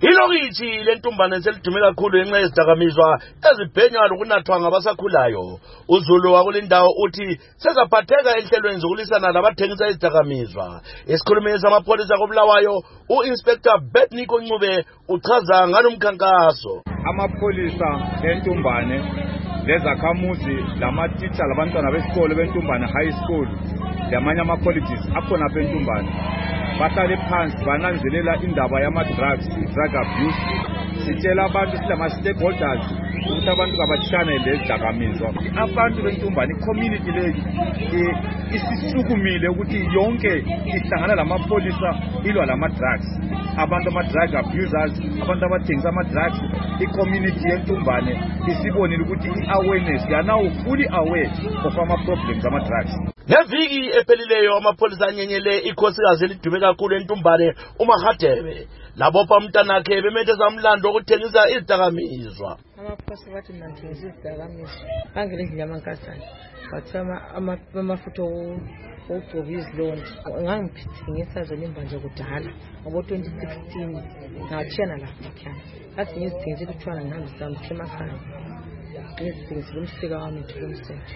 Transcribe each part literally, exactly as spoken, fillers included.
Ilokithi lentumbane selidume kakhulu ngenxa yezidakamizwa ezibhenywa lokunathwa ngabasakhulayo. uZulu wakulindawo uthi sezaphatheka enhlelweni zokulisana labathengisa izidakamizwa. Esikhulumeni samapholisa koBulawayo, u-Inspector Betnico Ncube uchaza ngalo mkhankaso. Amapholisa entumbane lezakhamuzi lamatitsha labantwana besikole bentumbane high school lamanye ama-colleges akhona apha entumbane bahlale phansi bananzelela indaba yama-drugs, drug abuse. Sitshela abantu silama-stakeholders ukuthi abantu kabatshane lezidakamizwa. Abantu bentumbane i-community leyi isisukumile ukuthi yonke ihlangana lamapholisa ilwa lama-drugs. Abantu ama-drug abusers, abantu abathengisa ama-drugs, i-community yentumbane isibonile ukuthi i-awareness, they are now fully aware of ama-problems ama-drugs. Ngeviki ephelileyo amapholisa anyenyele ikhosikazi elidume kakhulu entumbane uMahadebe. Labopha umntanakhe bemethesa umlando wokuthengisa izidakamizwa. Amaphosa bathi mina ngithengisa izidakamizwa. Bangele endlini yamankazana. Bathiwa amafutha okugcoba izilonda. Ngangithengisa zona imbanje kudala. Ngo twenty sixteen ngathiyana lapha ekhaya. Ngathi ngizithengisela ukuthiwa ngihambisa emakhaya. Ngizithengisela umsika wami ngithumsebenzi.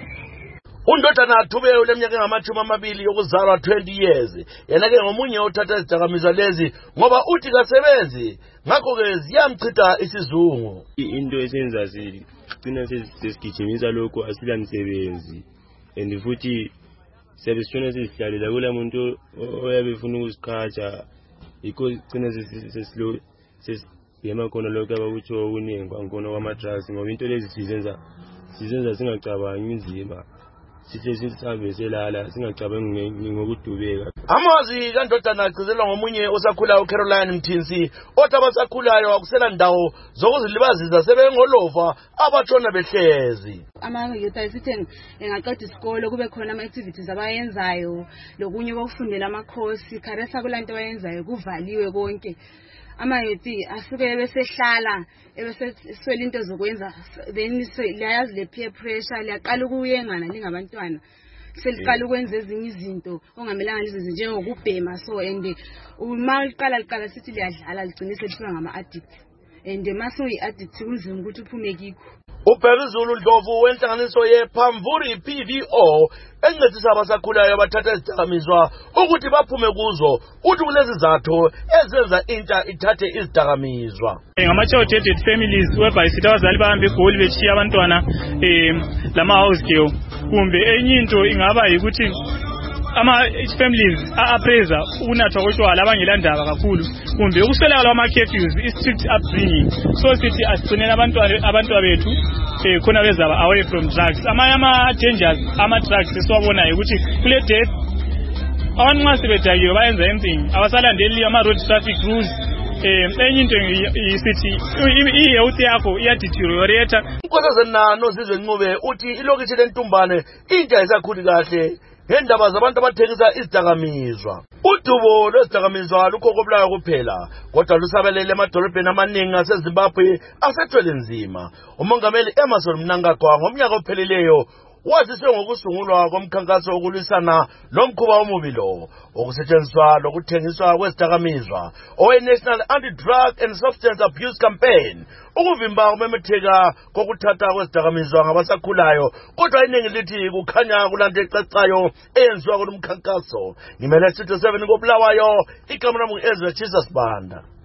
Undodana Thube oleminyaka engamashumi amabili yokuzalwa twenty years. Yena ke ngomunye othatha izidakamizwa lezi ngoba uthi kasebenzi ngakho ke ziyamchitha isizungu. Into esenza sigcina sesigijimisa lokho asilamsebenzi and futhi sebesishona sesihlalela kula muntu oyabe ufuna ukusiqhatsha yikho sigcina sesilo sesiyema khona lokho abakutsho okuningi kwankona kwama-drugs ngoba into lezi sizenza sizenza singacabangi inzima. Sihlezi sihambe selala singacabangi ngokudubeka. Amazwi kandodana agcizelwa ngomunye osakhulayo uCaroline Mthinsi othi abasakhulayo akusela ndawo zokuzilibazisa sebengolova abatshona behlezi. Ama-youth ayisithi engaqeda isikole kube khona ama-activities abayenzayo lokunye kokufundela amakhosi kharesa kulanto abayenzayo kuvaliwe konke. Ama-youth asuke besehlala ebeseswela into zokwenza then liyayazi le peer pressure liyaqala ukuyengana lingabantwana seliqala ukwenza ezinye izinto ongamelanga lizenze njengokubhema so and uma liqala liqala sithi liyadlala ligcine selifika ngama-addict and mase uyi-addict kunzima ukuthi uphume kikho. uBhekuzulu Ndlovu wenhlanganiso yePhamvuri P V O encedisa abasakhulayo abathatha izidakamizwa ukuthi baphume kuzo uthi kulezi zathu ezenza intsha ithathe izidakamizwa. Ngama-children families whereby sithi abazali bahambe egoli beshiya abantwana um lama-house girl kumbe enye into ingaba yikuthi ama-families a-appraiser ukunathwa kotshwala abangelandaba kakhulu kumbe ukuswelakala kwama-curfews i-strict upbringing so sithi asigcinele abantwana bethu um khona bezaba away from drugs. Amanye ama-dangers ama-drugs esiwabonayo ukuthi kule death abantu nxa sebedakiwe bayenza anything abasalandeli ama-road traffic rules. Um enye into isithi i-health yakho iyaditeriorata. Unkosazana Nano Zizwe Ncube uthi ilokithi lentumbane intsha isakhuli kahle ngendaba zabantu abathengisa izidakamizwa. Udubo lwezidakamizwa lukho koBulawayo kuphela kodwa lusabelele emadolobheni amaningi aseZimbabwe asethwele nzima. Umongameli Emmerson Mnangagwa ngomnyaka opheleleyo wazise ngokusungulwa komkhankaso wokulwisana lomkhuba omubi lo okusetshenziswa lokuthengiswa kwezidakamizwa owe-National Anti-Drug and Substance Abuse Campaign ukuvimba ukumemetheka kokuthatha kwezidakamizwa ngabasakhulayo kodwa iningi lithi kukhanya kulanto ecacayo eyenziwa kulo mkhankaso. Ngimele Studio seven koBulawayo, igama lami ngu-Ezra Jesus Banda.